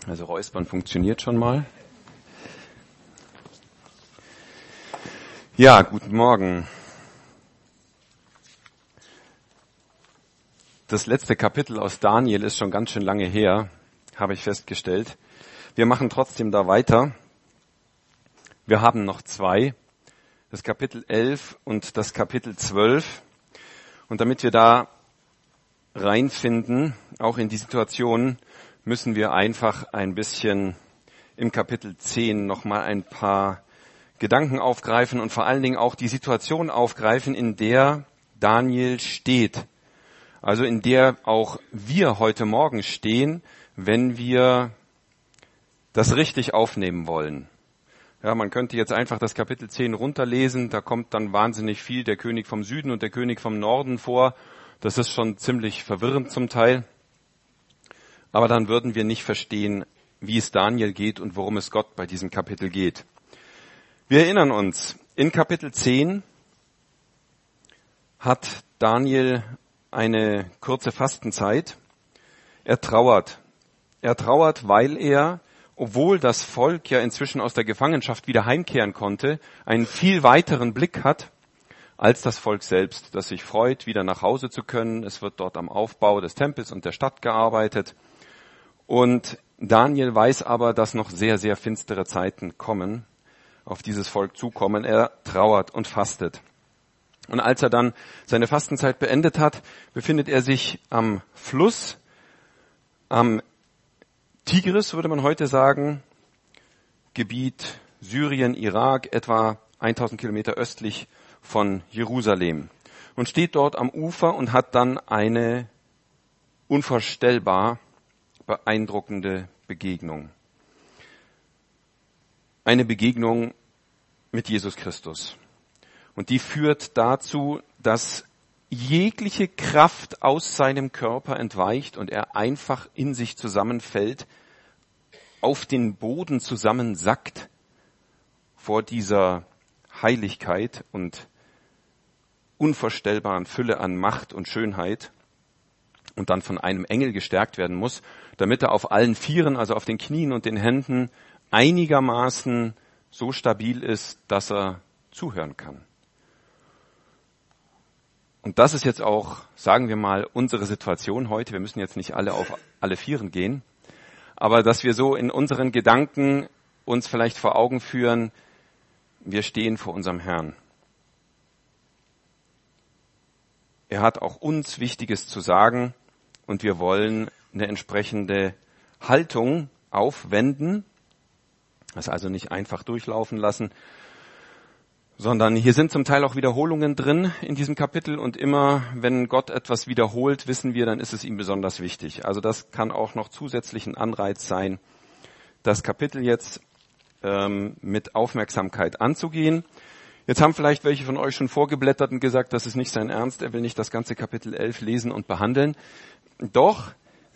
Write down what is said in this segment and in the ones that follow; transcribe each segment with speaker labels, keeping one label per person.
Speaker 1: Also Räuspern funktioniert schon mal. Ja, guten Morgen. Das letzte Kapitel aus Daniel ist schon ganz schön lange her, habe ich festgestellt. Wir machen trotzdem da weiter. Wir haben noch zwei, das Kapitel 11 und das Kapitel 12. Und damit wir da reinfinden, auch in die Situation, müssen wir einfach ein bisschen im Kapitel 10 nochmal ein paar Gedanken aufgreifen und vor allen Dingen auch die Situation aufgreifen, in der Daniel steht. Also in der auch wir heute Morgen stehen, wenn wir das richtig aufnehmen wollen. Ja, man könnte jetzt einfach das Kapitel 10 runterlesen, da kommt dann wahnsinnig viel der König vom Süden und der König vom Norden vor. Das ist schon ziemlich verwirrend zum Teil. Aber dann würden wir nicht verstehen, wie es Daniel geht und worum es Gott bei diesem Kapitel geht. Wir erinnern uns, in Kapitel 10 hat Daniel eine kurze Fastenzeit. Er trauert. Er trauert, weil er, obwohl das Volk ja inzwischen aus der Gefangenschaft wieder heimkehren konnte, einen viel weiteren Blick hat als das Volk selbst, das sich freut, wieder nach Hause zu können. Es wird dort am Aufbau des Tempels und der Stadt gearbeitet. Und Daniel weiß aber, dass noch sehr, sehr finstere Zeiten kommen, auf dieses Volk zukommen. Er trauert und fastet. Und als er dann seine Fastenzeit beendet hat, befindet er sich am Fluss, am Tigris, würde man heute sagen, Gebiet Syrien, Irak, etwa 1000 Kilometer östlich von Jerusalem. Und steht dort am Ufer und hat dann eine unvorstellbar beeindruckende Begegnung. Eine Begegnung mit Jesus Christus. Und die führt dazu, dass jegliche Kraft aus seinem Körper entweicht und er einfach in sich zusammenfällt, auf den Boden zusammensackt vor dieser Heiligkeit und unvorstellbaren Fülle an Macht und Schönheit und dann von einem Engel gestärkt werden muss, damit er auf allen Vieren, also auf den Knien und den Händen, einigermaßen so stabil ist, dass er zuhören kann. Und das ist jetzt auch, sagen wir mal, unsere Situation heute. Wir müssen jetzt nicht alle auf alle Vieren gehen, aber dass wir so in unseren Gedanken uns vielleicht vor Augen führen, wir stehen vor unserem Herrn. Er hat auch uns Wichtiges zu sagen und wir wollen eine entsprechende Haltung aufwenden, das also nicht einfach durchlaufen lassen, sondern hier sind zum Teil auch Wiederholungen drin in diesem Kapitel und immer, wenn Gott etwas wiederholt, wissen wir, dann ist es ihm besonders wichtig. Also das kann auch noch zusätzlichen Anreiz sein, das Kapitel jetzt mit Aufmerksamkeit anzugehen. Jetzt haben vielleicht welche von euch schon vorgeblättert und gesagt, das ist nicht sein Ernst, er will nicht das ganze Kapitel 11 lesen und behandeln. Doch,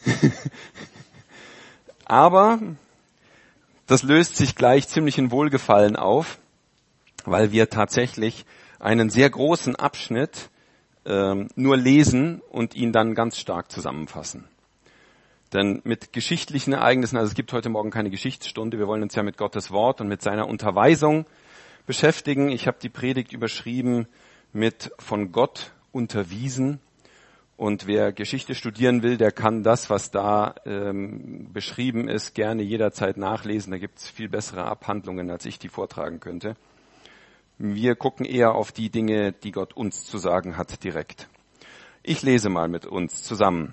Speaker 1: aber das löst sich gleich ziemlich in Wohlgefallen auf, weil wir tatsächlich einen sehr großen Abschnitt nur lesen und ihn dann ganz stark zusammenfassen. Denn mit geschichtlichen Ereignissen, also es gibt heute Morgen keine Geschichtsstunde, wir wollen uns ja mit Gottes Wort und mit seiner Unterweisung beschäftigen. Ich habe die Predigt überschrieben mit von Gott unterwiesen. Und wer Geschichte studieren will, der kann das, was da beschrieben ist, gerne jederzeit nachlesen. Da gibt es viel bessere Abhandlungen, als ich die vortragen könnte. Wir gucken eher auf die Dinge, die Gott uns zu sagen hat, direkt. Ich lese mal mit uns zusammen.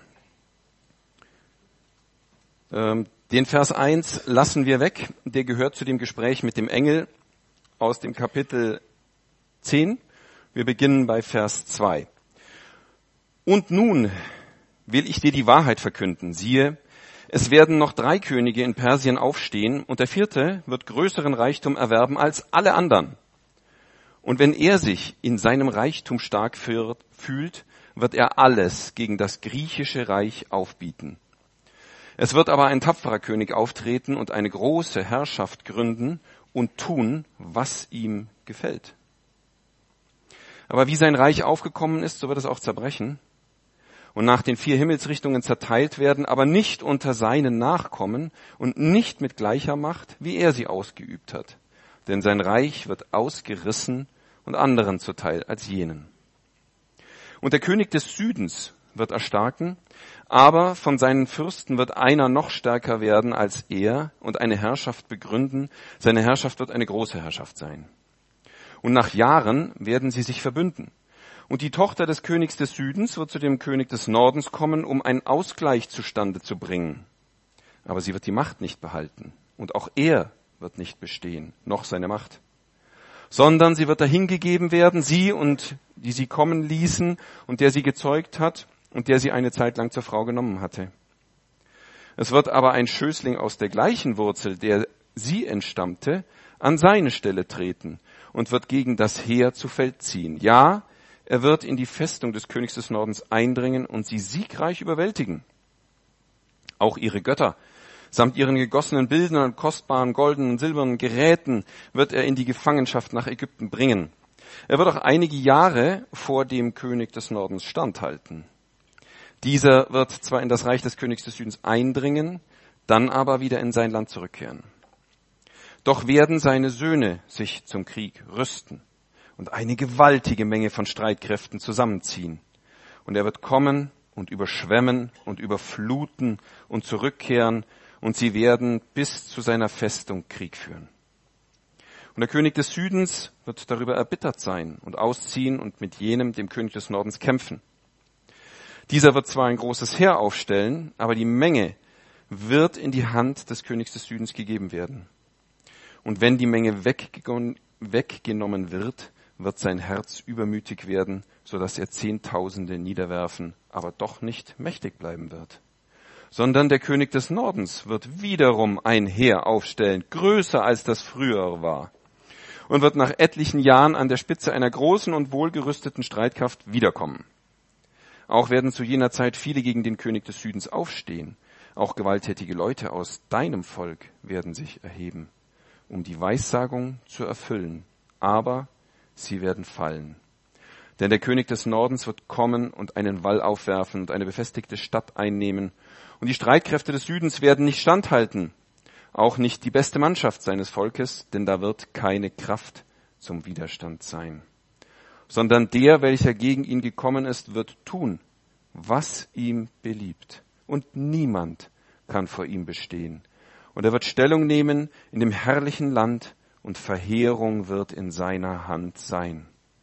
Speaker 1: Den Vers 1 lassen wir weg. Der gehört zu dem Gespräch mit dem Engel aus dem Kapitel 10. Wir beginnen bei Vers 2. Und nun will ich dir die Wahrheit verkünden. Siehe, es werden noch 3 Könige in Persien aufstehen und der 4. wird größeren Reichtum erwerben als alle anderen. Und wenn er sich in seinem Reichtum stark fühlt, wird er alles gegen das griechische Reich aufbieten. Es wird aber ein tapferer König auftreten und eine große Herrschaft gründen und tun, was ihm gefällt. Aber wie sein Reich aufgekommen ist, so wird es auch zerbrechen. und nach den 4 Himmelsrichtungen zerteilt werden, aber nicht unter seinen Nachkommen und nicht mit gleicher Macht, wie er sie ausgeübt hat. Denn sein Reich wird ausgerissen und anderen zuteil als jenen. Und der König des Südens wird erstarken, aber von seinen Fürsten wird einer noch stärker werden als er und eine Herrschaft begründen. Seine Herrschaft wird eine große Herrschaft sein. Und nach Jahren werden sie sich verbünden. Und die Tochter des Königs des Südens wird zu dem König des Nordens kommen, um einen Ausgleich zustande zu bringen. Aber sie wird die Macht nicht behalten. Und auch er wird nicht bestehen, noch seine Macht. Sondern sie wird dahingegeben werden, sie und die sie kommen ließen und der sie gezeugt hat und der sie eine Zeit lang zur Frau genommen hatte. Es wird aber ein Schößling aus der gleichen Wurzel, der sie entstammte, an seine Stelle treten und wird gegen das Heer zu Feld ziehen. Ja, er wird in die Festung des Königs des Nordens eindringen und sie siegreich überwältigen. Auch ihre Götter samt ihren gegossenen Bildern und kostbaren goldenen und silbernen Geräten wird er in die Gefangenschaft nach Ägypten bringen. Er wird auch einige Jahre vor dem König des Nordens standhalten. Dieser wird zwar in das Reich des Königs des Südens eindringen, dann aber wieder in sein Land zurückkehren. Doch werden seine Söhne sich zum Krieg rüsten und eine gewaltige Menge von Streitkräften zusammenziehen. Und er wird kommen und überschwemmen und überfluten und zurückkehren, und sie werden bis zu seiner Festung Krieg führen. Und der König des Südens wird darüber erbittert sein und ausziehen und mit jenem, dem König des Nordens, kämpfen. Dieser wird zwar ein großes Heer aufstellen, aber die Menge wird in die Hand des Königs des Südens gegeben werden. Und wenn die Menge weggenommen wird, wird sein Herz übermütig werden, sodass er Zehntausende niederwerfen, aber doch nicht mächtig bleiben wird. Sondern der König des Nordens wird wiederum ein Heer aufstellen, größer als das frühere war, und wird nach etlichen Jahren an der Spitze einer großen und wohlgerüsteten Streitkraft wiederkommen. Auch werden zu jener Zeit viele gegen den König des Südens aufstehen. Auch gewalttätige Leute aus deinem Volk werden sich erheben, um die Weissagung zu erfüllen. Aber sie werden fallen. Denn der König des Nordens wird kommen und einen Wall aufwerfen und eine befestigte Stadt einnehmen. Und die Streitkräfte des Südens werden nicht standhalten, auch nicht die beste Mannschaft seines Volkes, denn da wird keine Kraft zum Widerstand sein. Sondern der, welcher gegen ihn gekommen ist, wird tun, was ihm beliebt. Und niemand kann vor ihm bestehen. Und er wird Stellung nehmen in dem herrlichen Land, und Verheerung wird in seiner Hand sein.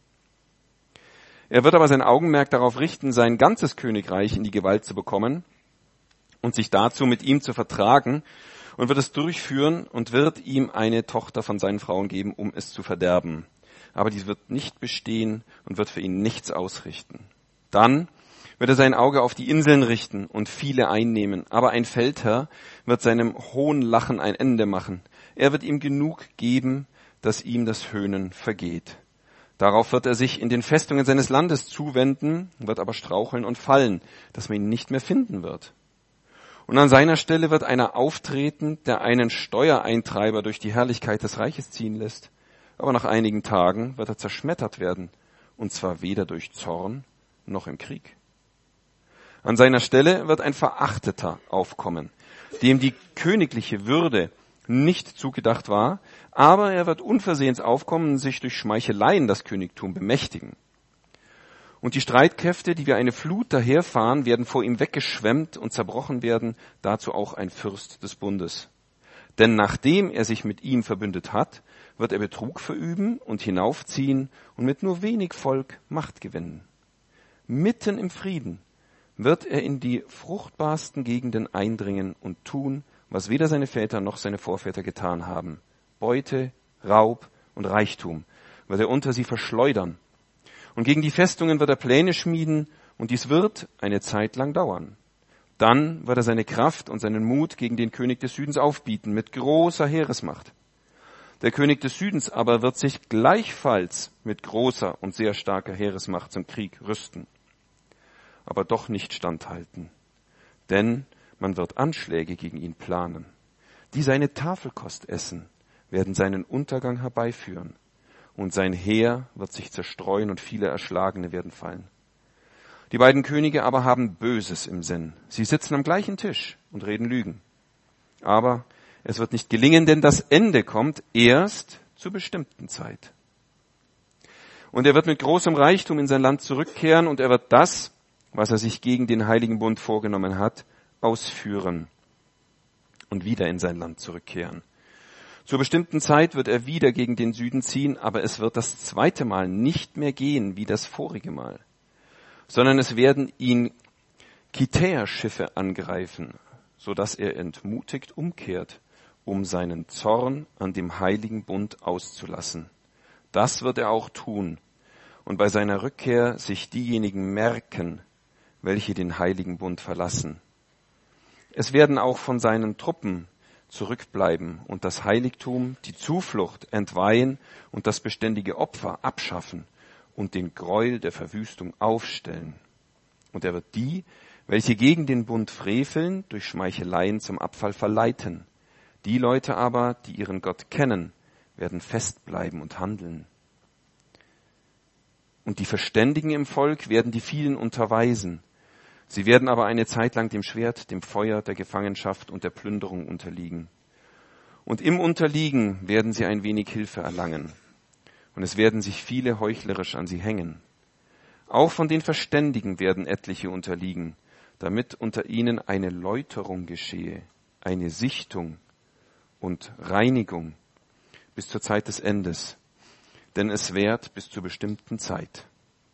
Speaker 1: Er wird aber sein Augenmerk darauf richten, sein ganzes Königreich in die Gewalt zu bekommen und sich dazu mit ihm zu vertragen, und wird es durchführen und wird ihm eine Tochter von seinen Frauen geben, um es zu verderben. Aber dies wird nicht bestehen und wird für ihn nichts ausrichten. Dann wird er sein Auge auf die Inseln richten und viele einnehmen. Aber ein Feldherr wird seinem hohen Lachen ein Ende machen. Er wird ihm genug geben, dass ihm das Höhnen vergeht. Darauf wird er sich in den Festungen seines Landes zuwenden, wird aber straucheln und fallen, dass man ihn nicht mehr finden wird. Und an seiner Stelle wird einer auftreten, der einen Steuereintreiber durch die Herrlichkeit des Reiches ziehen lässt. Aber nach einigen Tagen wird er zerschmettert werden, und zwar weder durch Zorn noch im Krieg. An seiner Stelle wird ein Verachteter aufkommen, dem die königliche Würde nicht zugedacht war, aber er wird unversehens aufkommen und sich durch Schmeicheleien das Königtum bemächtigen. Und die Streitkräfte, die wie eine Flut daherfahren, werden vor ihm weggeschwemmt und zerbrochen werden, dazu auch ein Fürst des Bundes. Denn nachdem er sich mit ihm verbündet hat, wird er Betrug verüben und hinaufziehen und mit nur wenig Volk Macht gewinnen. Mitten im Frieden wird er in die fruchtbarsten Gegenden eindringen und tun, was weder seine Väter noch seine Vorväter getan haben. Beute, Raub und Reichtum wird er unter sie verschleudern. Und gegen die Festungen wird er Pläne schmieden, und dies wird eine Zeit lang dauern. Dann wird er seine Kraft und seinen Mut gegen den König des Südens aufbieten, mit großer Heeresmacht. Der König des Südens aber wird sich gleichfalls mit großer und sehr starker Heeresmacht zum Krieg rüsten, aber doch nicht standhalten. Denn man wird Anschläge gegen ihn planen. Die seine Tafelkost essen, werden seinen Untergang herbeiführen. Und sein Heer wird sich zerstreuen und viele Erschlagene werden fallen. Die beiden Könige aber haben Böses im Sinn. Sie sitzen am gleichen Tisch und reden Lügen. Aber es wird nicht gelingen, denn das Ende kommt erst zur bestimmten Zeit. Und er wird mit großem Reichtum in sein Land zurückkehren und er wird das, was er sich gegen den Heiligen Bund vorgenommen hat, ausführen und wieder in sein Land zurückkehren. Zur bestimmten Zeit wird er wieder gegen den Süden ziehen, aber es wird das zweite Mal nicht mehr gehen wie das vorige Mal, sondern es werden ihn Kitäerschiffe angreifen, sodass er entmutigt umkehrt, um seinen Zorn an dem Heiligen Bund auszulassen. Das wird er auch tun und bei seiner Rückkehr sich diejenigen merken, welche den Heiligen Bund verlassen. Es werden auch von seinen Truppen zurückbleiben und das Heiligtum, die Zuflucht entweihen und das beständige Opfer abschaffen und den Gräuel der Verwüstung aufstellen. Und er wird die, welche gegen den Bund freveln, durch Schmeicheleien zum Abfall verleiten. Die Leute aber, die ihren Gott kennen, werden festbleiben und handeln. Und die Verständigen im Volk werden die vielen unterweisen. Sie werden aber eine Zeit lang dem Schwert, dem Feuer, der Gefangenschaft und der Plünderung unterliegen. Und im Unterliegen werden sie ein wenig Hilfe erlangen. Und es werden sich viele heuchlerisch an sie hängen. Auch von den Verständigen werden etliche unterliegen, damit unter ihnen eine Läuterung geschehe, eine Sichtung und Reinigung bis zur Zeit des Endes. Denn es währt bis zur bestimmten Zeit.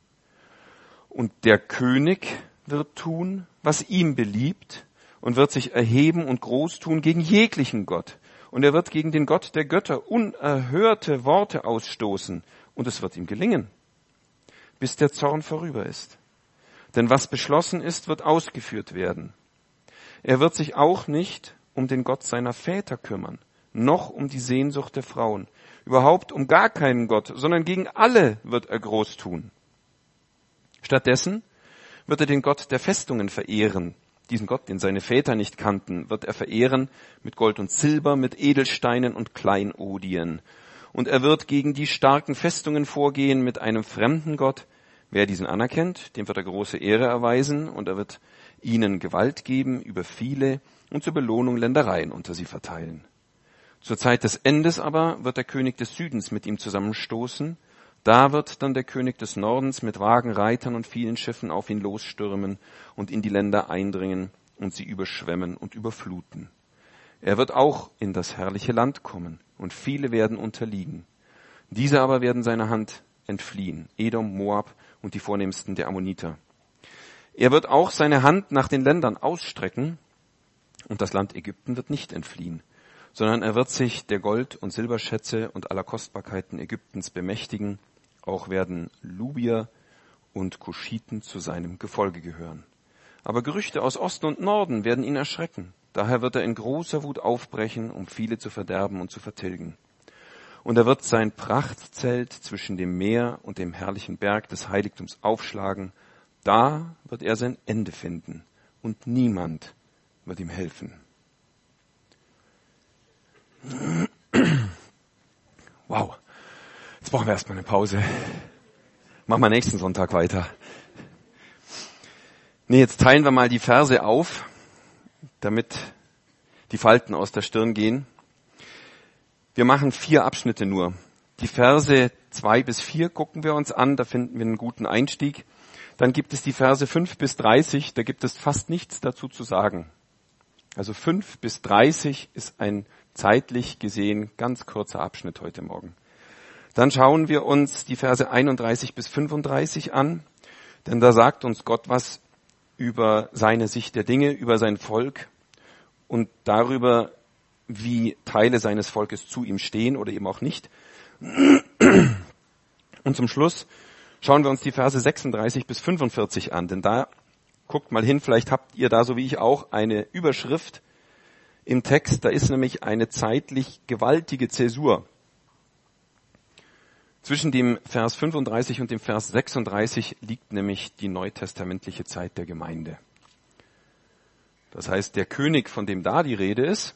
Speaker 1: Und der König wird tun, was ihm beliebt, und wird sich erheben und groß tun gegen jeglichen Gott. Und er wird gegen den Gott der Götter unerhörte Worte ausstoßen, und es wird ihm gelingen, bis der Zorn vorüber ist. Denn was beschlossen ist, wird ausgeführt werden. Er wird sich auch nicht um den Gott seiner Väter kümmern, noch um die Sehnsucht der Frauen, überhaupt um gar keinen Gott, sondern gegen alle wird er groß tun. Stattdessen wird er den Gott der Festungen verehren. Diesen Gott, den seine Väter nicht kannten, wird er verehren mit Gold und Silber, mit Edelsteinen und Kleinodien. Und er wird gegen die starken Festungen vorgehen mit einem fremden Gott. Wer diesen anerkennt, dem wird er große Ehre erweisen und er wird ihnen Gewalt geben über viele und zur Belohnung Ländereien unter sie verteilen. Zur Zeit des Endes aber wird der König des Südens mit ihm zusammenstoßen. Da wird dann der König des Nordens mit Wagen, Reitern und vielen Schiffen auf ihn losstürmen und in die Länder eindringen und sie überschwemmen und überfluten. Er wird auch in das herrliche Land kommen und viele werden unterliegen. Diese aber werden seiner Hand entfliehen, Edom, Moab und die Vornehmsten der Ammoniter. Er wird auch seine Hand nach den Ländern ausstrecken und das Land Ägypten wird nicht entfliehen, sondern er wird sich der Gold- und Silberschätze und aller Kostbarkeiten Ägyptens bemächtigen. Auch werden Lubier und Kuschiten zu seinem Gefolge gehören. Aber Gerüchte aus Osten und Norden werden ihn erschrecken. Daher wird er in großer Wut aufbrechen, um viele zu verderben und zu vertilgen. Und er wird sein Prachtzelt zwischen dem Meer und dem herrlichen Berg des Heiligtums aufschlagen. Da wird er sein Ende finden und niemand wird ihm helfen. Wow. Jetzt brauchen wir erstmal eine Pause. Machen wir nächsten Sonntag weiter. Jetzt teilen wir mal die Verse auf, damit die Falten aus der Stirn gehen. Wir machen 4 Abschnitte nur. Die Verse 2 bis 4 gucken wir uns an, da finden wir einen guten Einstieg. Dann gibt es die Verse 5 bis 30, da gibt es fast nichts dazu zu sagen. Also 5 bis 30 ist ein zeitlich gesehen ganz kurzer Abschnitt heute Morgen. Dann schauen wir uns die Verse 31 bis 35 an, denn da sagt uns Gott was über seine Sicht der Dinge, über sein Volk und darüber, wie Teile seines Volkes zu ihm stehen oder eben auch nicht. Und zum Schluss schauen wir uns die Verse 36 bis 45 an, denn da, guckt mal hin, vielleicht habt ihr da so wie ich auch eine Überschrift im Text, da ist nämlich eine zeitlich gewaltige Zäsur. Zwischen dem Vers 35 und dem Vers 36 liegt nämlich die neutestamentliche Zeit der Gemeinde. Das heißt, der König, von dem da die Rede ist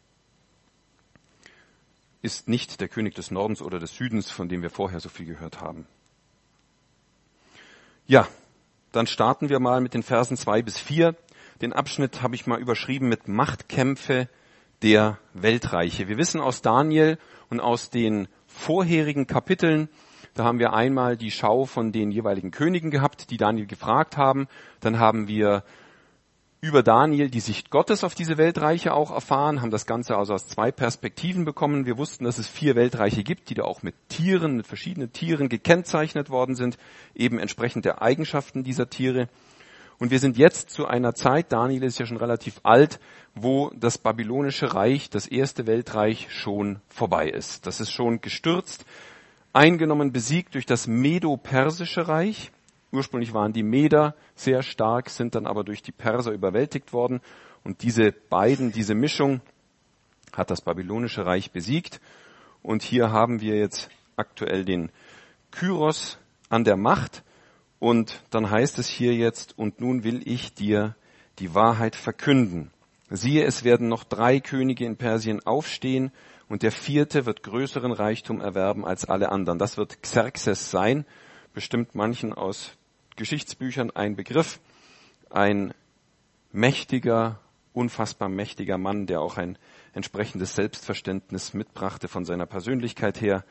Speaker 1: nicht der König des Nordens oder des Südens, von dem wir vorher so viel gehört haben. Ja, dann starten wir mal mit den Versen 2-4. Den Abschnitt habe ich mal überschrieben mit Machtkämpfe der Weltreiche. Wir wissen aus Daniel und aus den vorherigen Kapiteln, da haben wir einmal die Schau von den jeweiligen Königen gehabt, die Daniel gefragt haben. Dann haben wir über Daniel die Sicht Gottes auf diese Weltreiche auch erfahren, haben das Ganze also aus 2 Perspektiven bekommen. Wir wussten, dass es 4 Weltreiche gibt, die da auch mit Tieren, mit verschiedenen Tieren gekennzeichnet worden sind, eben entsprechend der Eigenschaften dieser Tiere. Und wir sind jetzt zu einer Zeit, Daniel ist ja schon relativ alt, wo das babylonische Reich, das erste Weltreich, schon vorbei ist. Das ist schon gestürzt, eingenommen, besiegt durch das Medo-Persische Reich. Ursprünglich waren die Meder sehr stark, sind dann aber durch die Perser überwältigt worden. Und diese Mischung hat das babylonische Reich besiegt. Und hier haben wir jetzt aktuell den Kyros an der Macht. Und dann heißt es hier jetzt, und nun will ich dir die Wahrheit verkünden. Siehe, es werden noch 3 Könige in Persien aufstehen und der 4. wird größeren Reichtum erwerben als alle anderen. Das wird Xerxes sein, bestimmt manchen aus Geschichtsbüchern ein Begriff. Ein mächtiger, unfassbar mächtiger Mann, der auch ein entsprechendes Selbstverständnis mitbrachte von seiner Persönlichkeit her.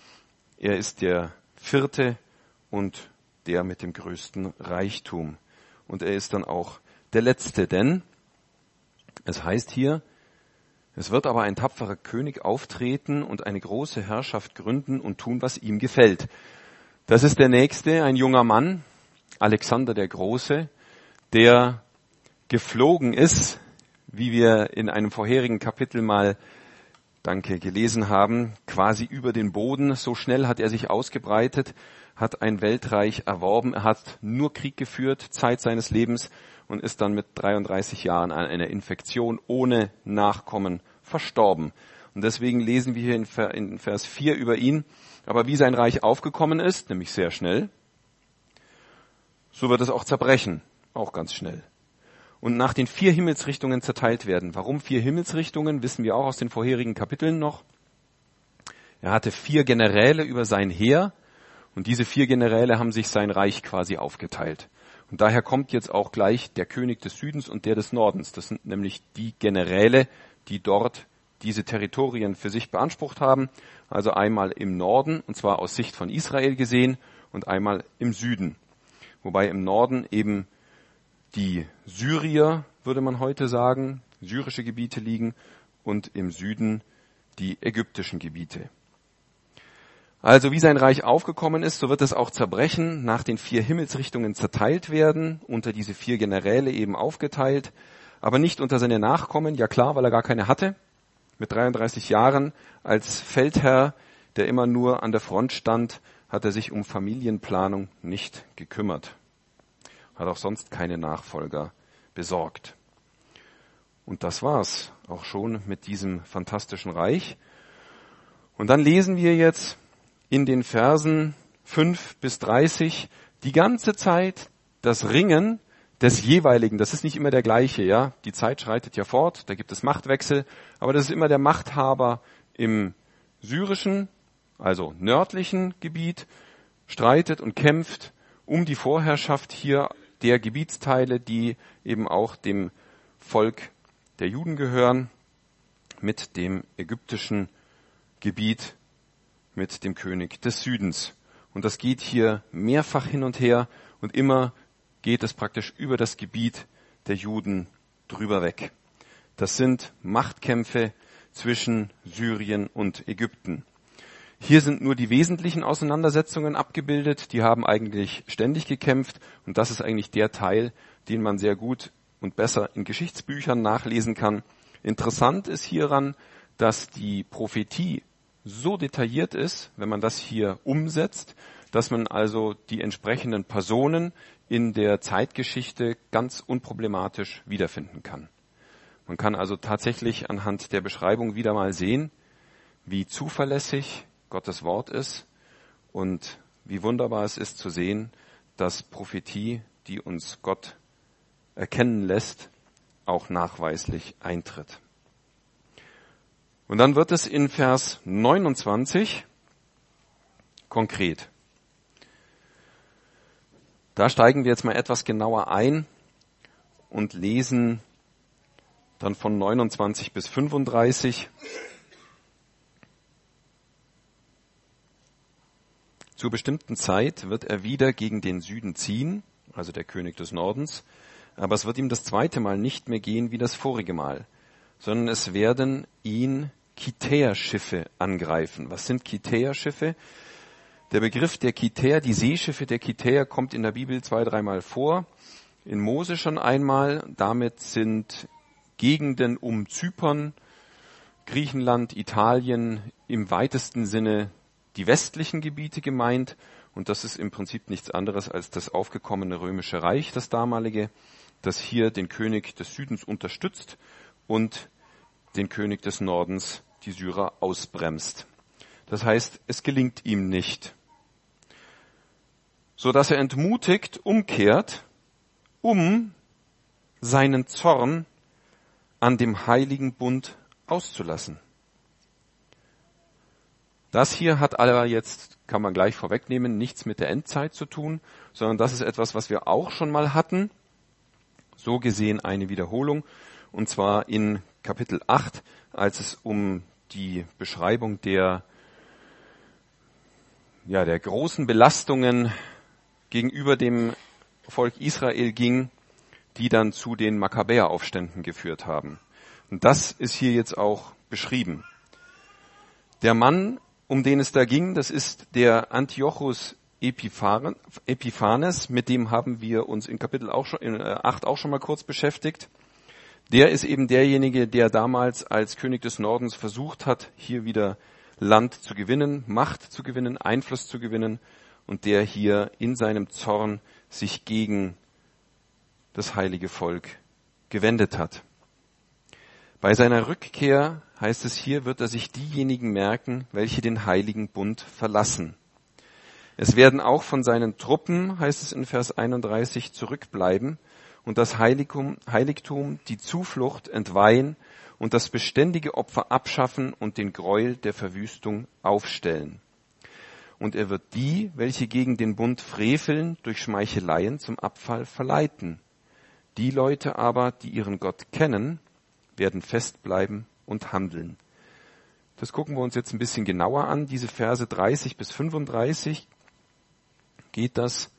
Speaker 1: Er ist der 4. und der mit dem größten Reichtum. Und er ist dann auch der Letzte, denn es heißt hier, es wird aber ein tapferer König auftreten und eine große Herrschaft gründen und tun, was ihm gefällt. Das ist der Nächste, ein junger Mann, Alexander der Große, der geflogen ist, wie wir in einem vorherigen Kapitel mal gelesen haben, quasi über den Boden. So schnell hat er sich ausgebreitet, hat ein Weltreich erworben. Er hat nur Krieg geführt, Zeit seines Lebens, und ist dann mit 33 Jahren an einer Infektion ohne Nachkommen verstorben. Und deswegen lesen wir hier in Vers 4 über ihn. Aber wie sein Reich aufgekommen ist, nämlich sehr schnell, so wird es auch zerbrechen, auch ganz schnell. Und nach den 4 Himmelsrichtungen zerteilt werden. Warum 4 Himmelsrichtungen, wissen wir auch aus den vorherigen Kapiteln noch. Er hatte 4 Generäle über sein Heer und diese 4 Generäle haben sich sein Reich quasi aufgeteilt. Und daher kommt jetzt auch gleich der König des Südens und der des Nordens. Das sind nämlich die Generäle, die dort diese Territorien für sich beansprucht haben. Also einmal im Norden, und zwar aus Sicht von Israel gesehen, und einmal im Süden. Wobei im Norden eben die Syrier, würde man heute sagen, syrische Gebiete liegen, und im Süden die ägyptischen Gebiete. Also wie sein Reich aufgekommen ist, so wird es auch zerbrechen, nach den 4 Himmelsrichtungen zerteilt werden, unter diese 4 Generäle eben aufgeteilt, aber nicht unter seine Nachkommen, ja klar, weil er gar keine hatte. Mit 33 Jahren als Feldherr, der immer nur an der Front stand, hat er sich um Familienplanung nicht gekümmert. Hat auch sonst keine Nachfolger besorgt. Und das war's auch schon mit diesem fantastischen Reich. Und dann lesen wir jetzt in den Versen 5-30 die ganze Zeit das Ringen des jeweiligen, das ist nicht immer der gleiche, ja. Die Zeit schreitet ja fort, da gibt es Machtwechsel, aber das ist immer der Machthaber im syrischen, also nördlichen Gebiet, streitet und kämpft um die Vorherrschaft hier der Gebietsteile, die eben auch dem Volk der Juden gehören, mit dem ägyptischen Gebiet, mit dem König des Südens. Und das geht hier mehrfach hin und her und immer geht es praktisch über das Gebiet der Juden drüber weg. Das sind Machtkämpfe zwischen Syrien und Ägypten. Hier sind nur die wesentlichen Auseinandersetzungen abgebildet, die haben eigentlich ständig gekämpft und das ist eigentlich der Teil, den man sehr gut und besser in Geschichtsbüchern nachlesen kann. Interessant ist hieran, dass die Prophetie so detailliert ist, wenn man das hier umsetzt, dass man also die entsprechenden Personen in der Zeitgeschichte ganz unproblematisch wiederfinden kann. Man kann also tatsächlich anhand der Beschreibung wieder mal sehen, wie zuverlässig Gottes Wort ist und wie wunderbar es ist zu sehen, dass Prophetie, die uns Gott erkennen lässt, auch nachweislich eintritt. Und dann wird es in Vers 29 konkret. Da steigen wir jetzt mal etwas genauer ein und lesen dann von 29 bis 35. Zur bestimmten Zeit wird er wieder gegen den Süden ziehen, also der König des Nordens, aber es wird ihm das zweite Mal nicht mehr gehen wie das vorige Mal, sondern es werden ihn Kitäerschiffe angreifen. Was sind Kitäerschiffe? Der Begriff der Kitäer, die Seeschiffe der Kitäer, kommt in der Bibel 2-3 Mal vor, in Mose schon einmal. Damit sind Gegenden um Zypern, Griechenland, Italien, im weitesten Sinne die westlichen Gebiete gemeint. Und das ist im Prinzip nichts anderes als das aufgekommene römische Reich, das damalige, das hier den König des Südens unterstützt und den König des Nordens, die Syrer, ausbremst. Das heißt, es gelingt ihm nicht, so dass er entmutigt umkehrt, um seinen Zorn an dem heiligen Bund auszulassen. Das hier hat aber jetzt, kann man gleich vorwegnehmen, nichts mit der Endzeit zu tun, sondern das ist etwas, was wir auch schon mal hatten. So gesehen eine Wiederholung, und zwar in Kapitel 8, als es um die Beschreibung der großen Belastungen gegenüber dem Volk Israel ging, die dann zu den Makkabäeraufständen geführt haben. Und das ist hier jetzt auch beschrieben. Der Mann, um den es da ging, das ist der Antiochus Epiphanes, mit dem haben wir uns in Kapitel 8 auch schon mal kurz beschäftigt. Der ist eben derjenige, der damals als König des Nordens versucht hat, hier wieder Land zu gewinnen, Macht zu gewinnen, Einfluss zu gewinnen, und der hier in seinem Zorn sich gegen das heilige Volk gewendet hat. Bei seiner Rückkehr, heißt es hier, wird er sich diejenigen merken, welche den heiligen Bund verlassen. Es werden auch von seinen Truppen, heißt es in Vers 31, zurückbleiben und das Heiligtum, die Zuflucht entweihen und das beständige Opfer abschaffen und den Gräuel der Verwüstung aufstellen. Und er wird die, welche gegen den Bund freveln, durch Schmeicheleien zum Abfall verleiten. Die Leute aber, die ihren Gott kennen, werden festbleiben und handeln. Das gucken wir uns jetzt ein bisschen genauer an. Diese Verse 30 bis 35 geht das.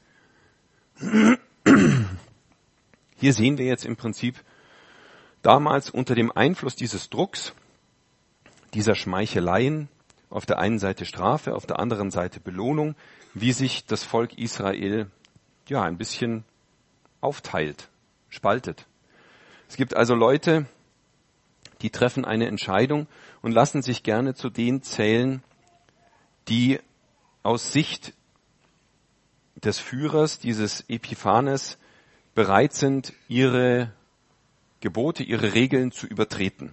Speaker 1: Hier sehen wir jetzt im Prinzip damals unter dem Einfluss dieses Drucks, dieser Schmeicheleien, auf der einen Seite Strafe, auf der anderen Seite Belohnung, wie sich das Volk Israel ein bisschen aufteilt, spaltet. Es gibt also Leute, die treffen eine Entscheidung und lassen sich gerne zu denen zählen, die aus Sicht des Führers, dieses Epiphanes, bereit sind, ihre Gebote, ihre Regeln zu übertreten.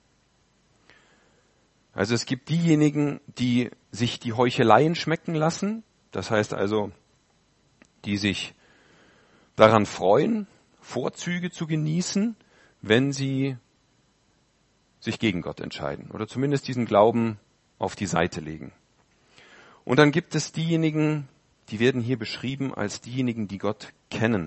Speaker 1: Also es gibt diejenigen, die sich die Heucheleien schmecken lassen, das heißt also, die sich daran freuen, Vorzüge zu genießen, wenn sie sich gegen Gott entscheiden oder zumindest diesen Glauben auf die Seite legen. Und dann gibt es diejenigen, die werden hier beschrieben als diejenigen, die Gott kennen.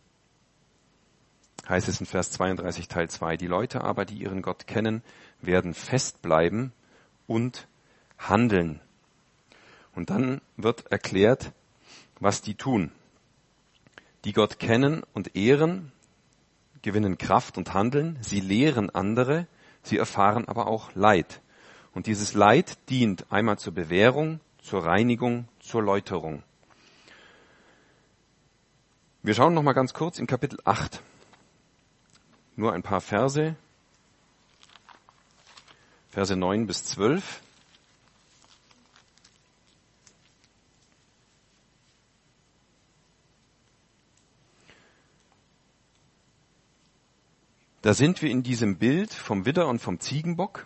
Speaker 1: Heißt es in Vers 32 Teil 2. Die Leute aber, die ihren Gott kennen, werden festbleiben und handeln. Und dann wird erklärt, was die tun. Die Gott kennen und ehren, gewinnen Kraft und handeln. Sie lehren andere, sie erfahren aber auch Leid. Und dieses Leid dient einmal zur Bewährung, zur Reinigung, zur Läuterung. Wir schauen noch mal ganz kurz in Kapitel 8. Nur ein paar Verse. Verse 9 bis 12. Da sind wir in diesem Bild vom Widder und vom Ziegenbock.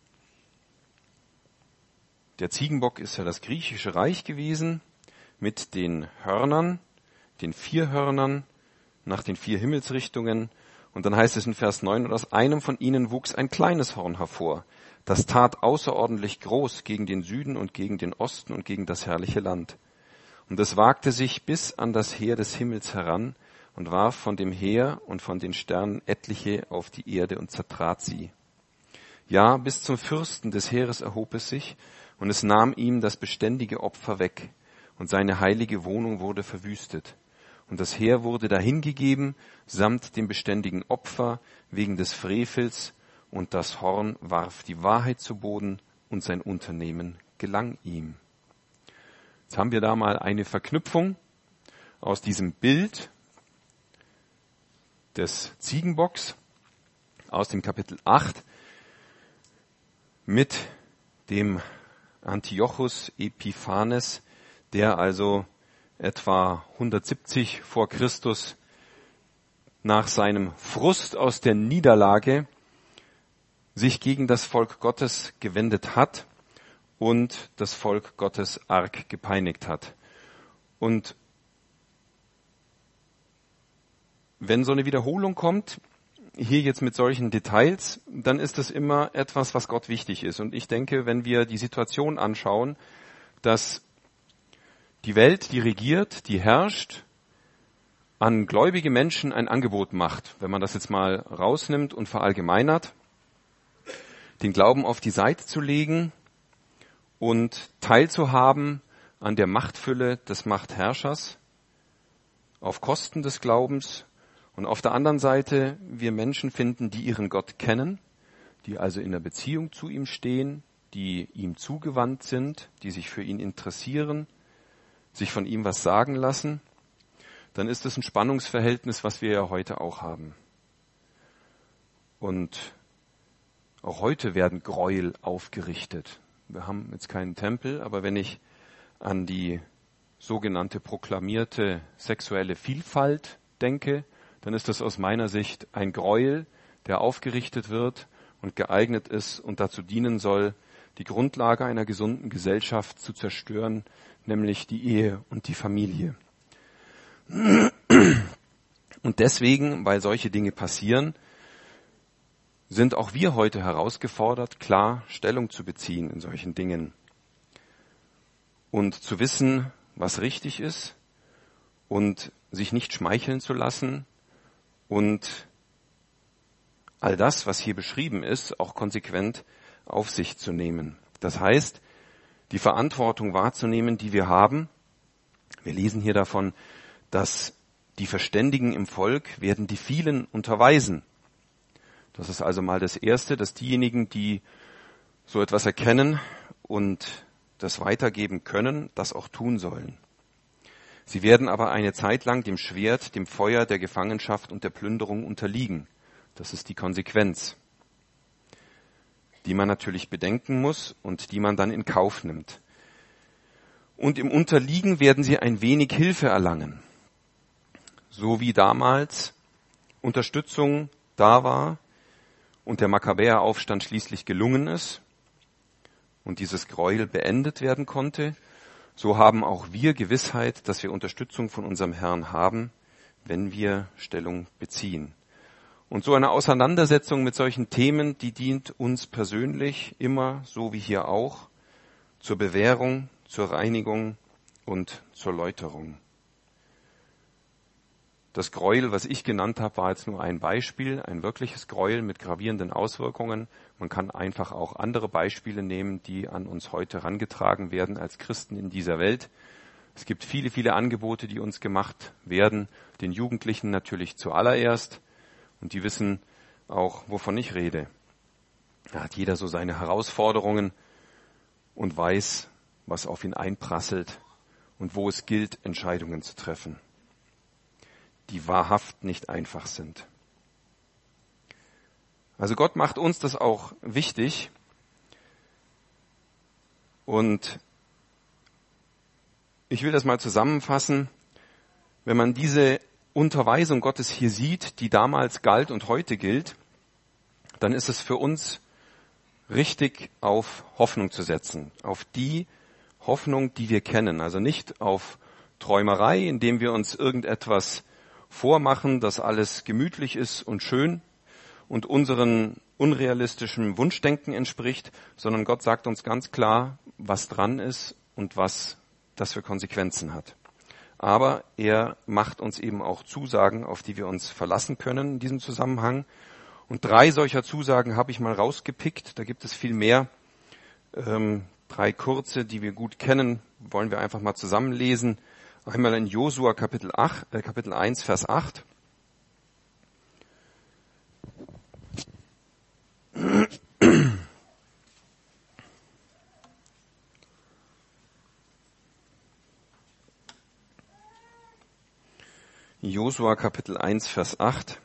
Speaker 1: Der Ziegenbock ist ja das griechische Reich gewesen mit den Hörnern, den 4 Hörnern nach den 4 Himmelsrichtungen. Und dann heißt es in Vers 9, und aus einem von ihnen wuchs ein kleines Horn hervor. Das tat außerordentlich groß gegen den Süden und gegen den Osten und gegen das herrliche Land. Und es wagte sich bis an das Heer des Himmels heran und warf von dem Heer und von den Sternen etliche auf die Erde und zertrat sie. Ja, bis zum Fürsten des Heeres erhob es sich, und es nahm ihm das beständige Opfer weg, und seine heilige Wohnung wurde verwüstet. Und das Heer wurde dahingegeben, samt dem beständigen Opfer, wegen des Frevels, und das Horn warf die Wahrheit zu Boden, und sein Unternehmen gelang ihm. Jetzt haben wir da mal eine Verknüpfung aus diesem Bild des Ziegenbocks aus dem Kapitel 8 mit dem Antiochus Epiphanes, der also etwa 170 vor Christus nach seinem Frust aus der Niederlage sich gegen das Volk Gottes gewendet hat und das Volk Gottes arg gepeinigt hat. Und wenn so eine Wiederholung kommt, hier jetzt mit solchen Details, dann ist das immer etwas, was Gott wichtig ist. Und ich denke, wenn wir die Situation anschauen, dass die Welt, die regiert, die herrscht, an gläubige Menschen ein Angebot macht, wenn man das jetzt mal rausnimmt und verallgemeinert, den Glauben auf die Seite zu legen und teilzuhaben an der Machtfülle des Machtherrschers auf Kosten des Glaubens. Und auf der anderen Seite wir Menschen finden, die ihren Gott kennen, die also in der Beziehung zu ihm stehen, die ihm zugewandt sind, die sich für ihn interessieren, sich von ihm was sagen lassen, dann ist es ein Spannungsverhältnis, was wir ja heute auch haben. Und auch heute werden Gräuel aufgerichtet. Wir haben jetzt keinen Tempel, aber wenn ich an die sogenannte proklamierte sexuelle Vielfalt denke, dann ist das aus meiner Sicht ein Gräuel, der aufgerichtet wird und geeignet ist und dazu dienen soll, die Grundlage einer gesunden Gesellschaft zu zerstören, nämlich die Ehe und die Familie. Und deswegen, weil solche Dinge passieren, sind auch wir heute herausgefordert, klar Stellung zu beziehen in solchen Dingen und zu wissen, was richtig ist und sich nicht schmeicheln zu lassen und all das, was hier beschrieben ist, auch konsequent auf sich zu nehmen. Das heißt, die Verantwortung wahrzunehmen, die wir haben. Wir lesen hier davon, dass die Verständigen im Volk werden die vielen unterweisen. Das ist also mal das Erste, dass diejenigen, die so etwas erkennen und das weitergeben können, das auch tun sollen. Sie werden aber eine Zeit lang dem Schwert, dem Feuer, der Gefangenschaft und der Plünderung unterliegen. Das ist die Konsequenz, die man natürlich bedenken muss und die man dann in Kauf nimmt. Und im Unterliegen werden sie ein wenig Hilfe erlangen. So wie damals Unterstützung da war und der Makkabäeraufstand schließlich gelungen ist und dieses Gräuel beendet werden konnte, so haben auch wir Gewissheit, dass wir Unterstützung von unserem Herrn haben, wenn wir Stellung beziehen. Und so eine Auseinandersetzung mit solchen Themen, die dient uns persönlich immer, so wie hier auch, zur Bewährung, zur Reinigung und zur Läuterung. Das Gräuel, was ich genannt habe, war jetzt nur ein Beispiel, ein wirkliches Gräuel mit gravierenden Auswirkungen. Man kann einfach auch andere Beispiele nehmen, die an uns heute herangetragen werden als Christen in dieser Welt. Es gibt viele, viele Angebote, die uns gemacht werden, den Jugendlichen natürlich zuallererst. Und die wissen auch, wovon ich rede. Da hat jeder so seine Herausforderungen und weiß, was auf ihn einprasselt und wo es gilt, Entscheidungen zu treffen, die wahrhaft nicht einfach sind. Also Gott macht uns das auch wichtig und ich will das mal zusammenfassen. Wenn man diese Unterweisung Gottes hier sieht, die damals galt und heute gilt, dann ist es für uns richtig, auf Hoffnung zu setzen, auf die Hoffnung, die wir kennen, also nicht auf Träumerei, indem wir uns irgendetwas vormachen, dass alles gemütlich ist und schön und unseren unrealistischen Wunschdenken entspricht, sondern Gott sagt uns ganz klar, was dran ist und was das für Konsequenzen hat. Aber er macht uns eben auch Zusagen, auf die wir uns verlassen können in diesem Zusammenhang. Und 3 solcher Zusagen habe ich mal rausgepickt. Da gibt es viel mehr. 3 kurze, die wir gut kennen, wollen wir einfach mal zusammenlesen. Einmal in Josua Kapitel 1, Vers 8. Josua Kapitel 1, Vers 8.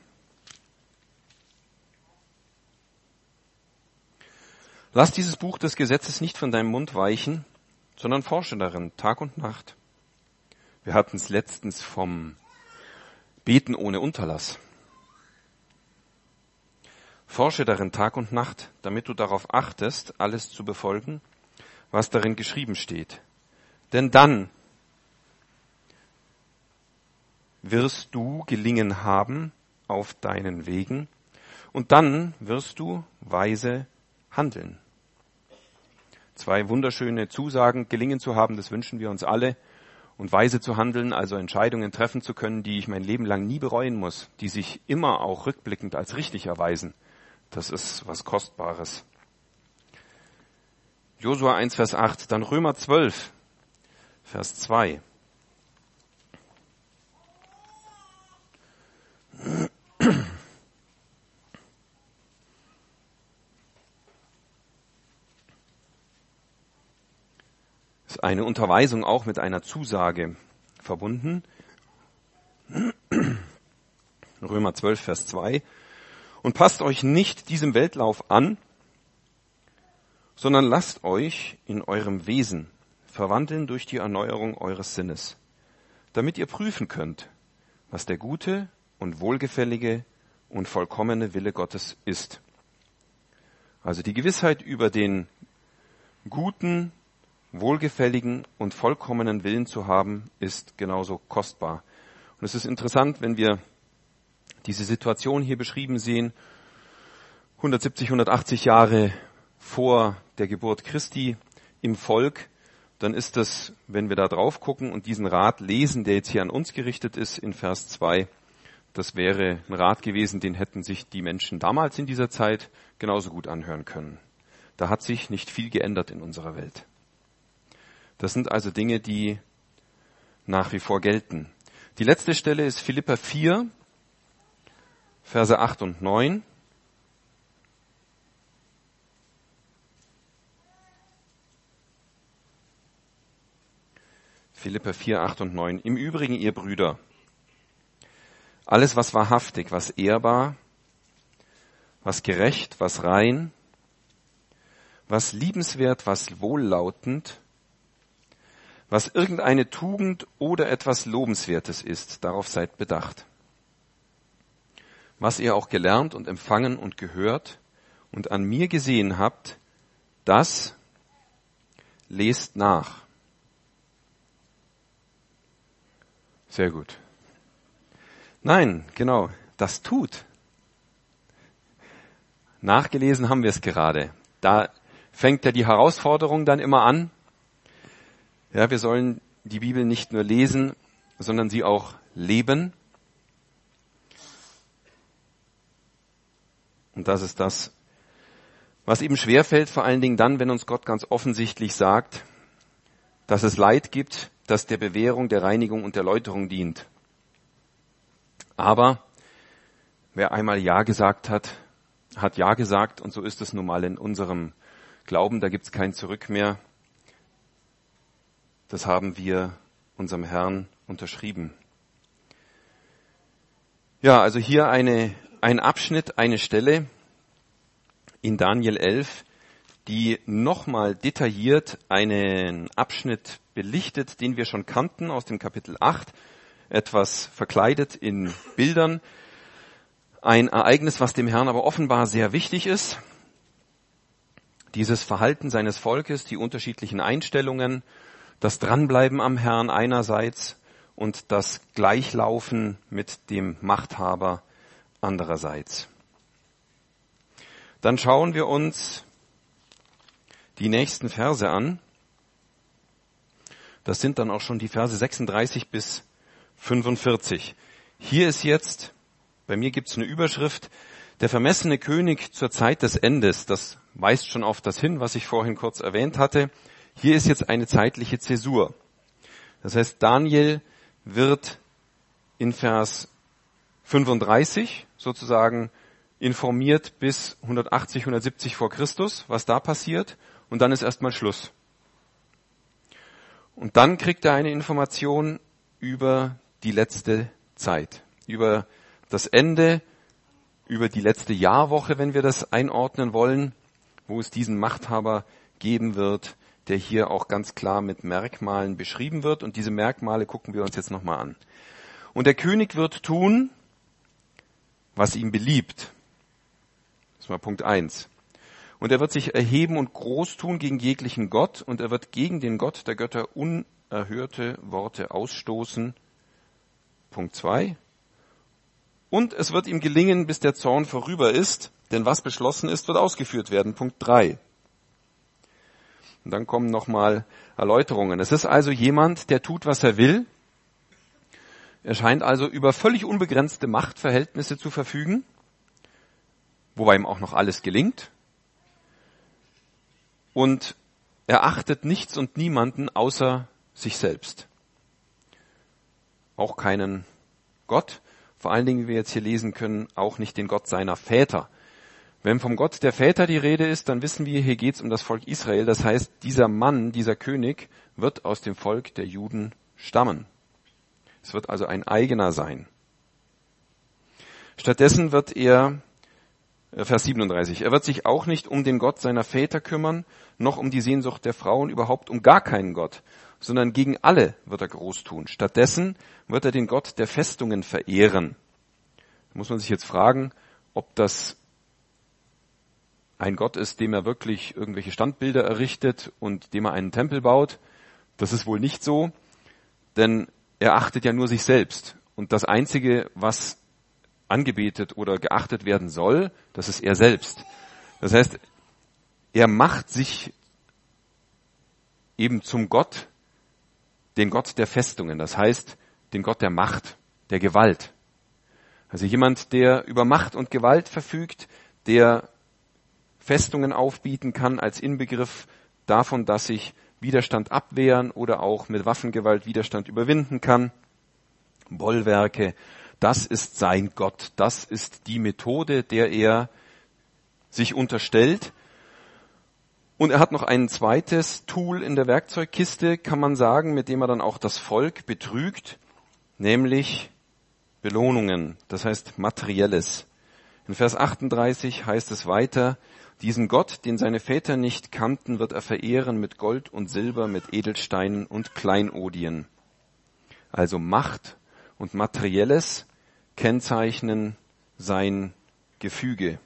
Speaker 1: Lass dieses Buch des Gesetzes nicht von deinem Mund weichen, sondern forsche darin Tag und Nacht. Wir hatten es letztens vom Beten ohne Unterlass. Forsche darin Tag und Nacht, damit du darauf achtest, alles zu befolgen, was darin geschrieben steht. Denn dann wirst du gelingen haben auf deinen Wegen und dann wirst du weise handeln. 2 wunderschöne Zusagen, gelingen zu haben, das wünschen wir uns alle. Und weise zu handeln, also Entscheidungen treffen zu können, die ich mein Leben lang nie bereuen muss, die sich immer auch rückblickend als richtig erweisen. Das ist was Kostbares. Josua 1, Vers 8, dann Römer 12, Vers 2. Ist eine Unterweisung auch mit einer Zusage verbunden. Römer 12, Vers 2. Und passt euch nicht diesem Weltlauf an, sondern lasst euch in eurem Wesen verwandeln durch die Erneuerung eures Sinnes, damit ihr prüfen könnt, was der gute und wohlgefällige und vollkommene Wille Gottes ist. Also die Gewissheit über den guten, wohlgefälligen und vollkommenen Willen zu haben, ist genauso kostbar. Und es ist interessant, wenn wir diese Situation hier beschrieben sehen, 170, 180 Jahre vor der Geburt Christi im Volk, dann ist das, wenn wir da drauf gucken und diesen Rat lesen, der jetzt hier an uns gerichtet ist in Vers 2, das wäre ein Rat gewesen, den hätten sich die Menschen damals in dieser Zeit genauso gut anhören können. Da hat sich nicht viel geändert in unserer Welt. Das sind also Dinge, die nach wie vor gelten. Die letzte Stelle ist Philipper 4, Verse 8 und 9. Philipper 4, 8 und 9. Im Übrigen, ihr Brüder, alles, was wahrhaftig, was ehrbar, was gerecht, was rein, was liebenswert, was wohllautend, was irgendeine Tugend oder etwas Lobenswertes ist, darauf seid bedacht. Was ihr auch gelernt und empfangen und gehört und an mir gesehen habt, das lest nach. Sehr gut. Nein, genau, das tut. Nachgelesen haben wir es gerade. Da fängt ja die Herausforderung dann immer an. Ja, wir sollen die Bibel nicht nur lesen, sondern sie auch leben. Und das ist das, was eben schwerfällt, vor allen Dingen dann, wenn uns Gott ganz offensichtlich sagt, dass es Leid gibt, das der Bewährung, der Reinigung und der Läuterung dient. Aber wer einmal Ja gesagt hat, hat Ja gesagt, und so ist es nun mal in unserem Glauben, da gibt es kein Zurück mehr. Das haben wir unserem Herrn unterschrieben. Ja, also hier ein Abschnitt, eine Stelle in Daniel 11, die nochmal detailliert einen Abschnitt belichtet, den wir schon kannten aus dem Kapitel 8, etwas verkleidet in Bildern. Ein Ereignis, was dem Herrn aber offenbar sehr wichtig ist. Dieses Verhalten seines Volkes, die unterschiedlichen Einstellungen, das Dranbleiben am Herrn einerseits und das Gleichlaufen mit dem Machthaber andererseits. Dann schauen wir uns die nächsten Verse an. Das sind dann auch schon die Verse 36 bis 45. Hier ist jetzt, bei mir gibt es eine Überschrift, der vermessene König zur Zeit des Endes. Das weist schon auf das hin, was ich vorhin kurz erwähnt hatte. Hier ist jetzt eine zeitliche Zäsur. Das heißt, Daniel wird in Vers 35 sozusagen informiert bis 180, 170 vor Christus, was da passiert, und dann ist erstmal Schluss. Und dann kriegt er eine Information über die letzte Zeit, über das Ende, über die letzte Jahrwoche, wenn wir das einordnen wollen, wo es diesen Machthaber geben wird, der hier auch ganz klar mit Merkmalen beschrieben wird. Und diese Merkmale gucken wir uns jetzt nochmal an. Und der König wird tun, was ihm beliebt. Das ist mal Punkt 1. Und er wird sich erheben und groß tun gegen jeglichen Gott, und er wird gegen den Gott der Götter unerhörte Worte ausstoßen. Punkt 2. Und es wird ihm gelingen, bis der Zorn vorüber ist, denn was beschlossen ist, wird ausgeführt werden. Punkt 3. Und dann kommen nochmal Erläuterungen. Es ist also jemand, der tut, was er will. Er scheint also über völlig unbegrenzte Machtverhältnisse zu verfügen, wobei ihm auch noch alles gelingt. Und er achtet nichts und niemanden außer sich selbst. Auch keinen Gott, vor allen Dingen, wie wir jetzt hier lesen können, auch nicht den Gott seiner Väter. Wenn vom Gott der Väter die Rede ist, dann wissen wir, hier geht es um das Volk Israel. Das heißt, dieser Mann, dieser König, wird aus dem Volk der Juden stammen. Es wird also ein eigener sein. Stattdessen wird er, Vers 37, er wird sich auch nicht um den Gott seiner Väter kümmern, noch um die Sehnsucht der Frauen, überhaupt um gar keinen Gott, sondern gegen alle wird er groß tun. Stattdessen wird er den Gott der Festungen verehren. Da muss man sich jetzt fragen, ob das ein Gott ist, dem er wirklich irgendwelche Standbilder errichtet und dem er einen Tempel baut. Das ist wohl nicht so, denn er achtet ja nur sich selbst. Und das Einzige, was angebetet oder geachtet werden soll, das ist er selbst. Das heißt, er macht sich eben zum Gott, den Gott der Festungen, das heißt, den Gott der Macht, der Gewalt. Also jemand, der über Macht und Gewalt verfügt, der Festungen aufbieten kann als Inbegriff davon, dass sich Widerstand abwehren oder auch mit Waffengewalt Widerstand überwinden kann. Bollwerke, das ist sein Gott, das ist die Methode, der er sich unterstellt. Und er hat noch ein zweites Tool in der Werkzeugkiste, kann man sagen, mit dem er dann auch das Volk betrügt, nämlich Belohnungen, das heißt Materielles. In Vers 38 heißt es weiter, diesen Gott, den seine Väter nicht kannten, wird er verehren mit Gold und Silber, mit Edelsteinen und Kleinodien. Also Macht und Materielles kennzeichnen sein Gefüge.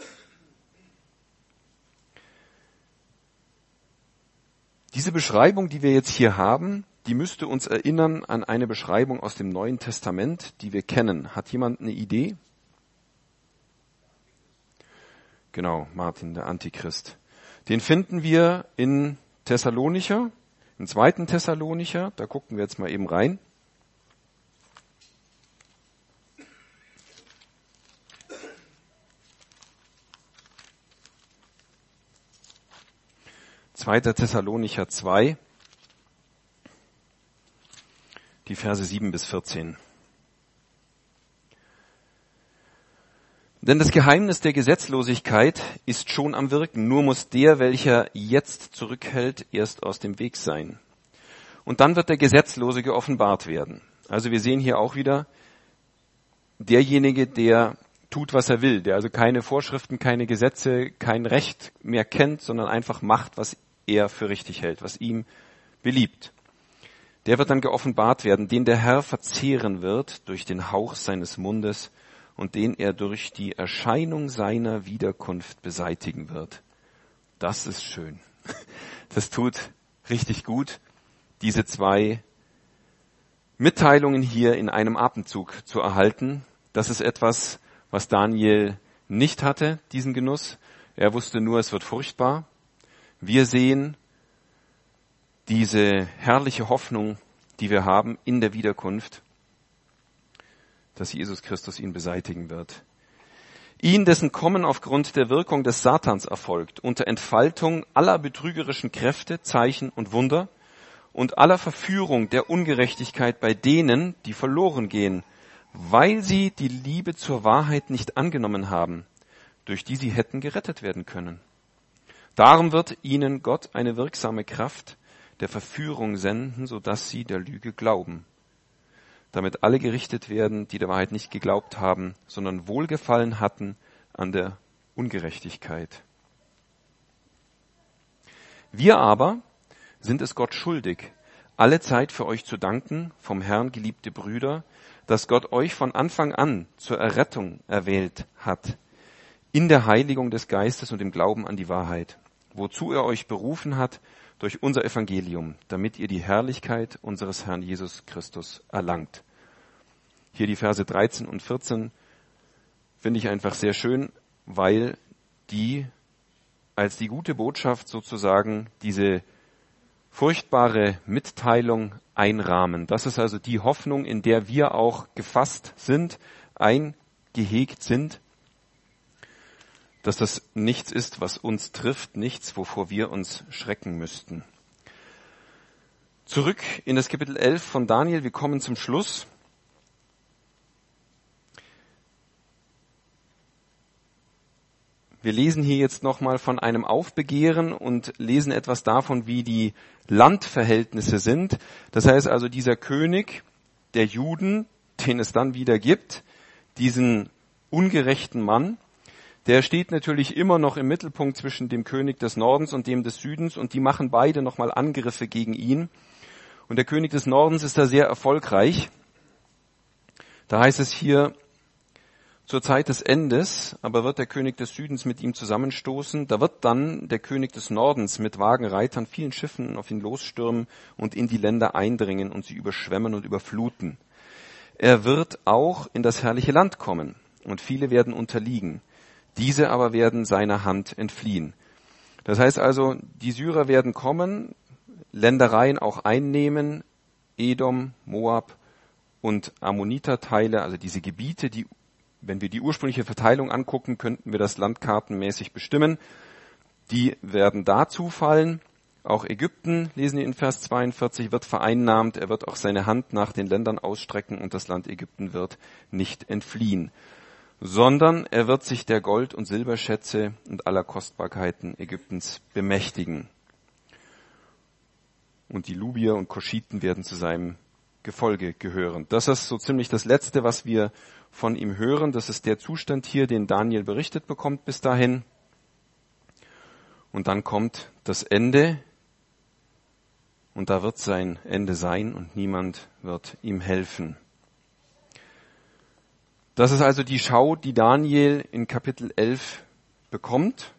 Speaker 1: Diese Beschreibung, die wir jetzt hier haben, die müsste uns erinnern an eine Beschreibung aus dem Neuen Testament, die wir kennen. Hat jemand eine Idee? Genau, Martin, der Antichrist. Den finden wir in Thessalonicher, im 2. Thessalonicher, da gucken wir jetzt mal eben rein. Zweiter Thessalonicher 2, die Verse 7 bis 14. Denn das Geheimnis der Gesetzlosigkeit ist schon am Wirken, nur muss der, welcher jetzt zurückhält, erst aus dem Weg sein. Und dann wird der Gesetzlose geoffenbart werden. Also wir sehen hier auch wieder derjenige, der tut, was er will, der also keine Vorschriften, keine Gesetze, kein Recht mehr kennt, sondern einfach macht, was er für richtig hält, was ihm beliebt. Der wird dann geoffenbart werden, den der Herr verzehren wird durch den Hauch seines Mundes und den er durch die Erscheinung seiner Wiederkunft beseitigen wird. Das ist schön. Das tut richtig gut, diese zwei Mitteilungen hier in einem Atemzug zu erhalten. Das ist etwas, was Daniel nicht hatte, diesen Genuss. Er wusste nur, es wird furchtbar. Wir sehen diese herrliche Hoffnung, die wir haben in der Wiederkunft, dass Jesus Christus ihn beseitigen wird. Ihn, dessen Kommen aufgrund der Wirkung des Satans erfolgt, unter Entfaltung aller betrügerischen Kräfte, Zeichen und Wunder und aller Verführung der Ungerechtigkeit bei denen, die verloren gehen, weil sie die Liebe zur Wahrheit nicht angenommen haben, durch die sie hätten gerettet werden können. Darum wird ihnen Gott eine wirksame Kraft der Verführung senden, sodass sie der Lüge glauben, damit alle gerichtet werden, die der Wahrheit nicht geglaubt haben, sondern Wohlgefallen hatten an der Ungerechtigkeit. Wir aber sind es Gott schuldig, alle Zeit für euch zu danken, vom Herrn geliebte Brüder, dass Gott euch von Anfang an zur Errettung erwählt hat, in der Heiligung des Geistes und im Glauben an die Wahrheit, wozu er euch berufen hat durch unser Evangelium, damit ihr die Herrlichkeit unseres Herrn Jesus Christus erlangt. Hier die Verse 13 und 14 finde ich einfach sehr schön, weil die als die gute Botschaft sozusagen diese furchtbare Mitteilung einrahmen. Das ist also die Hoffnung, in der wir auch gefasst sind, eingehegt sind, dass das nichts ist, was uns trifft, nichts, wovor wir uns schrecken müssten. Zurück in das Kapitel 11 von Daniel, wir kommen zum Schluss. Wir lesen hier jetzt nochmal von einem Aufbegehren und lesen etwas davon, wie die Landverhältnisse sind. Das heißt also, dieser König der Juden, den es dann wieder gibt, diesen ungerechten Mann, der steht natürlich immer noch im Mittelpunkt zwischen dem König des Nordens und dem des Südens und die machen beide nochmal Angriffe gegen ihn. Und der König des Nordens ist da sehr erfolgreich. Da heißt es hier, zur Zeit des Endes aber wird der König des Südens mit ihm zusammenstoßen. Da wird dann der König des Nordens mit Wagenreitern, vielen Schiffen auf ihn losstürmen und in die Länder eindringen und sie überschwemmen und überfluten. Er wird auch in das herrliche Land kommen und viele werden unterliegen. Diese aber werden seiner Hand entfliehen. Das heißt also, die Syrer werden kommen, Ländereien auch einnehmen, Edom, Moab und Ammoniterteile, also diese Gebiete, die, wenn wir die ursprüngliche Verteilung angucken, könnten wir das landkartenmäßig bestimmen. Die werden dazu fallen. Auch Ägypten, lesen wir in Vers 42, wird vereinnahmt. Er wird auch seine Hand nach den Ländern ausstrecken und das Land Ägypten wird nicht entfliehen, sondern er wird sich der Gold- und Silberschätze und aller Kostbarkeiten Ägyptens bemächtigen. Und die Lubier und Koschiten werden zu seinem Gefolge gehören. Das ist so ziemlich das Letzte, was wir von ihm hören. Das ist der Zustand hier, den Daniel berichtet bekommt bis dahin. Und dann kommt das Ende. Und da wird sein Ende sein und niemand wird ihm helfen. Das ist also die Schau, die Daniel in Kapitel 11 bekommt.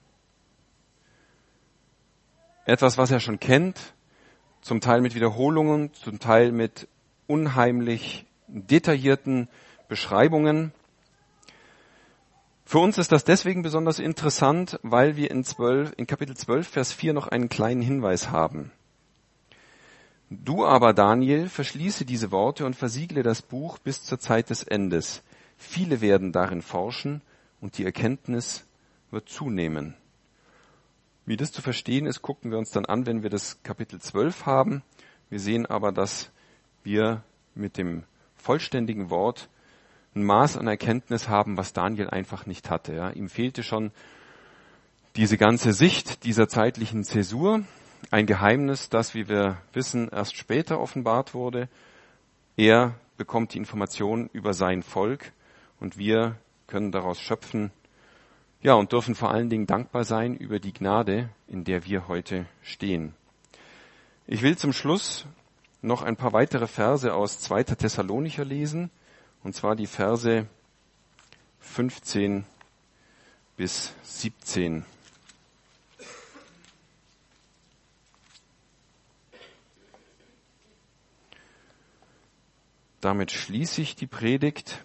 Speaker 1: Etwas, was er schon kennt, zum Teil mit Wiederholungen, zum Teil mit unheimlich detaillierten Beschreibungen. Für uns ist das deswegen besonders interessant, weil wir in Kapitel 12, Vers 4 noch einen kleinen Hinweis haben. Du aber, Daniel, verschließe diese Worte und versiegle das Buch bis zur Zeit des Endes. Viele werden darin forschen und die Erkenntnis wird zunehmen. Wie das zu verstehen ist, gucken wir uns dann an, wenn wir das Kapitel 12 haben. Wir sehen aber, dass wir mit dem vollständigen Wort ein Maß an Erkenntnis haben, was Daniel einfach nicht hatte. Ja. Ihm fehlte schon diese ganze Sicht dieser zeitlichen Zäsur. Ein Geheimnis, das, wie wir wissen, erst später offenbart wurde. Er bekommt die Information über sein Volk und wir können daraus schöpfen, ja, und dürfen vor allen Dingen dankbar sein über die Gnade, in der wir heute stehen. Ich will zum Schluss noch ein paar weitere Verse aus 2. Thessalonicher lesen, und zwar die Verse 15 bis 17. Damit schließe ich die Predigt.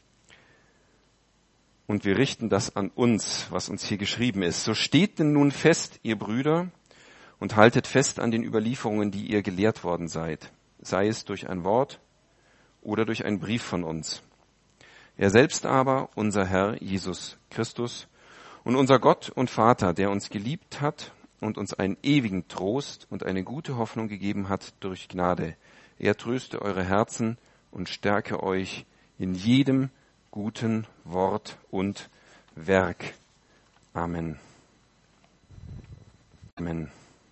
Speaker 1: Und wir richten das an uns, was uns hier geschrieben ist. So steht denn nun fest, ihr Brüder, und haltet fest an den Überlieferungen, die ihr gelehrt worden seid, sei es durch ein Wort oder durch einen Brief von uns. Er selbst aber, unser Herr Jesus Christus und unser Gott und Vater, der uns geliebt hat und uns einen ewigen Trost und eine gute Hoffnung gegeben hat durch Gnade. Er tröste eure Herzen und stärke euch in jedem guten Wort und Werk. Amen. Amen.